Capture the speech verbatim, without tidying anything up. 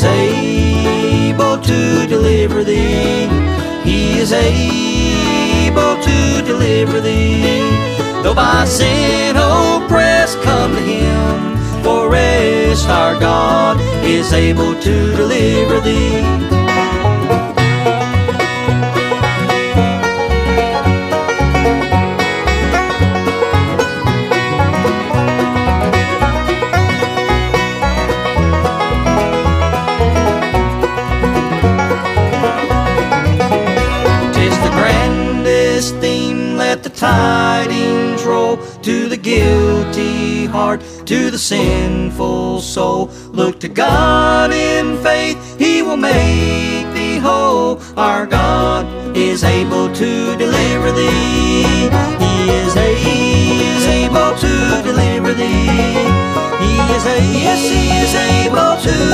able to deliver thee. He is able to deliver thee. Though by sin oppressed, come to him, for rest our God is able to deliver thee. Let the tidings roll to the guilty heart, to the sinful soul. Look to God in faith, he will make thee whole. Our God is able to deliver thee. He is, a, he is able to deliver thee. He is, a, yes, he is able to